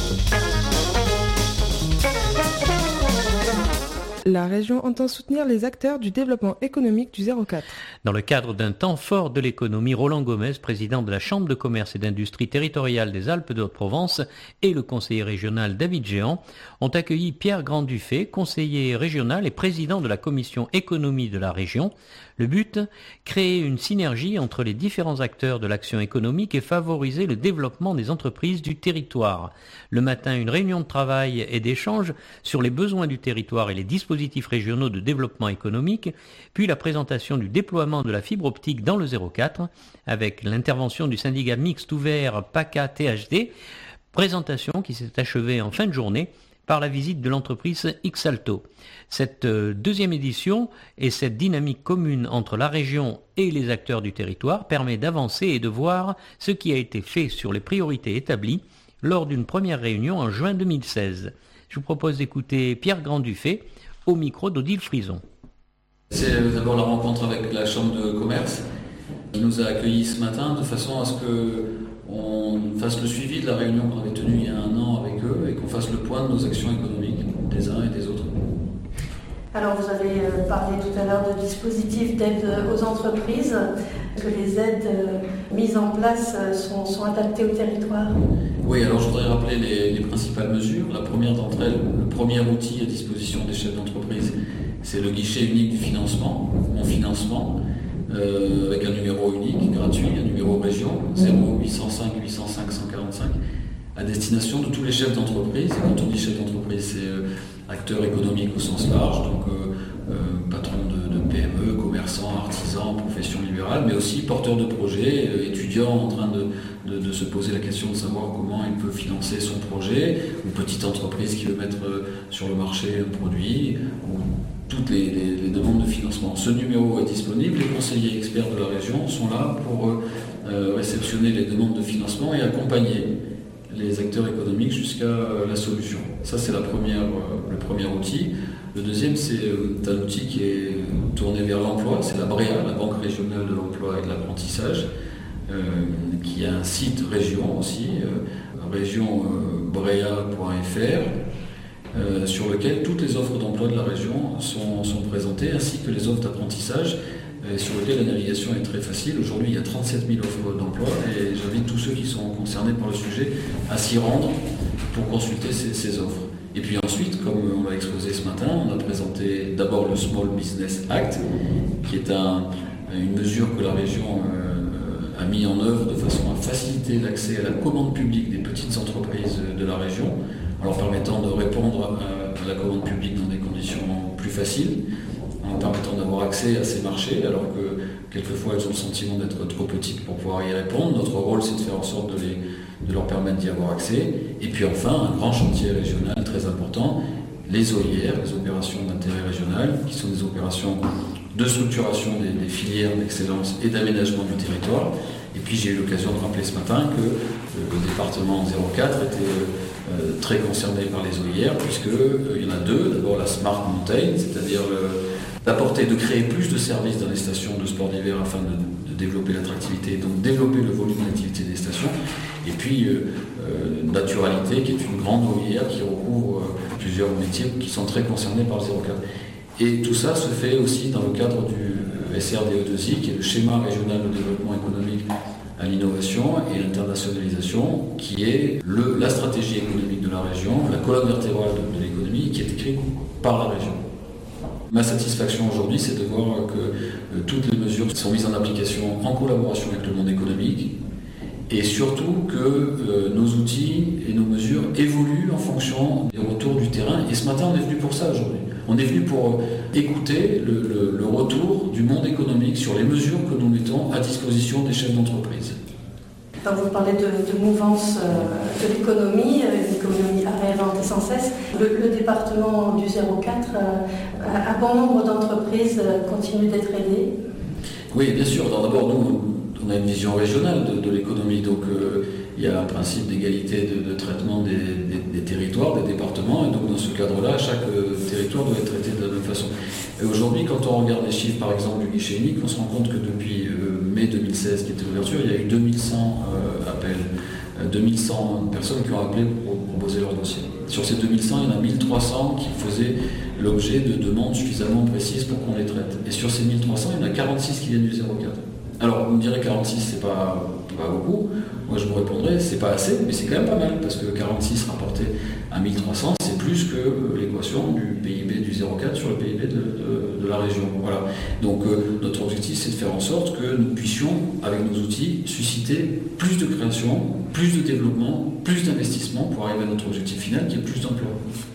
La région entend soutenir les acteurs du développement économique du 04. Dans le cadre d'un temps fort de l'économie, Roland Gomez, président de la Chambre de commerce et d'industrie territoriale des Alpes de Haute-Provence, et le conseiller régional David Géant ont accueilli Pierre Grand-Dufay, conseiller régional et président de la commission économie de la région. Le but, créer une synergie entre les différents acteurs de l'action économique et favoriser le développement des entreprises du territoire. Le matin, une réunion de travail et d'échange sur les besoins du territoire et les dispositifs régionaux de développement économique, puis la présentation du déploiement de la fibre optique dans le 04, avec l'intervention du syndicat mixte ouvert PACA-THD, présentation qui s'est achevée en fin de journée par la visite de l'entreprise Xalto. Cette deuxième édition et cette dynamique commune entre la région et les acteurs du territoire permet d'avancer et de voir ce qui a été fait sur les priorités établies lors d'une première réunion en juin 2016. Je vous propose d'écouter Pierre Grand-Dufay au micro d'Odile Frison. C'est d'abord la rencontre avec la Chambre de commerce qui nous a accueillis ce matin de façon à ce qu'on fasse le suivi de la réunion qu'on avait tenue il y a un an avec eux et qu'on fasse le point de nos actions économiques des uns et des autres. Alors vous avez parlé tout à l'heure de dispositifs d'aide aux entreprises, que les aides mises en place sont adaptées au territoire. Oui, alors je voudrais rappeler les principales mesures. La première d'entre elles, le premier outil à disposition des chefs d'entreprise, c'est le guichet unique du financement, mon financement, avec un numéro unique, gratuit, un numéro région, 0805 805 145, à destination de tous les chefs d'entreprise. Et quand on dit chef d'entreprise, c'est acteurs économiques au sens large, donc patrons de PME, commerçants, artisans, professions libérales, mais aussi porteurs de projets, étudiants en train de se poser la question de savoir comment il peut financer son projet, ou petite entreprise qui veut mettre sur le marché un produit, ou toutes les demandes de financement. Ce numéro est disponible, les conseillers experts de la région sont là pour réceptionner les demandes de financement et accompagner les acteurs économiques jusqu'à la solution. Ça, c'est le premier outil. Le deuxième, c'est un outil qui est tourné vers l'emploi, c'est la BREA, la Banque régionale de l'emploi et de l'apprentissage, qui a un site région aussi, région.brea.fr, sur lequel toutes les offres d'emploi de la région sont présentées, ainsi que les offres d'apprentissage, sur lesquelles la navigation est très facile. Aujourd'hui, il y a 37 000 offres d'emploi et j'invite tous ceux qui sont concernés par le sujet à s'y rendre pour consulter ces offres. Et puis ensuite, comme on l'a exposé ce matin, on a présenté d'abord le Small Business Act, qui est une mesure que la région a mis en œuvre de façon à faciliter l'accès à la commande publique des petites entreprises de la région, en leur permettant de répondre à la commande publique dans des conditions plus faciles, en leur permettant d'avoir accès à ces marchés, alors que quelquefois elles ont le sentiment d'être trop petites pour pouvoir y répondre. Notre rôle, c'est de faire en sorte de leur permettre d'y avoir accès. Et puis enfin, un grand chantier régional très important, les OIR, les opérations d'intérêt régional, qui sont des opérations de structuration des filières d'excellence et d'aménagement du territoire. Et puis j'ai eu l'occasion de rappeler ce matin que le département 04 était très concerné par les OIR, puisqu'il y en a deux. D'abord la Smart Mountain, c'est-à-dire de créer plus de services dans les stations de sport d'hiver afin de développer l'attractivité, donc développer le volume d'activité des stations. Et puis Naturalité, qui est une grande OIR qui recouvre plusieurs métiers qui sont très concernés par le 04. Et tout ça se fait aussi dans le cadre du SRDE2I, qui est le schéma régional de développement économique à l'innovation et l'internationalisation, qui est la stratégie économique de la région, la colonne vertébrale de l'économie, qui est écrite par la région. Ma satisfaction aujourd'hui, c'est de voir que toutes les mesures sont mises en application en collaboration avec le monde économique, et surtout que nos outils et nos mesures évoluent en fonction des retours du terrain. Et ce matin, on est venu pour ça aujourd'hui. On est venu pour écouter le retour du monde économique sur les mesures que nous mettons à disposition des chefs d'entreprise. Vous parlez de mouvance de l'économie, une économie arriérante et sans cesse. Le département du 04, un bon nombre d'entreprises continuent d'être aidées. Oui, bien sûr. D'abord, nous, on a une vision régionale de l'économie, donc il y a un principe d'égalité de traitement des territoires, des départements, et donc dans ce cadre-là, chaque territoire doit être traité de la même façon. Et aujourd'hui, quand on regarde les chiffres, par exemple, du guichet unique, on se rend compte que depuis mai 2016, qui était l'ouverture, il y a eu 2100 appels 2100 personnes qui ont appelé pour proposer leur dossier. Sur ces 2100, il y en a 1300 qui faisaient l'objet de demandes suffisamment précises pour qu'on les traite. Et sur ces 1300, il y en a 46 qui viennent du 04. Alors, vous me direz 46, c'est pas beaucoup. Moi, je vous répondrai, c'est pas assez, mais c'est quand même pas mal, parce que 46 rapporté à 1300, c'est plus que l'équation du PIB du 04 sur le PIB de la région. Voilà. Donc, notre objectif, c'est de faire en sorte que nous puissions, avec nos outils, susciter plus de création, plus de développement, plus d'investissement pour arriver à notre objectif final, qui est plus d'emplois.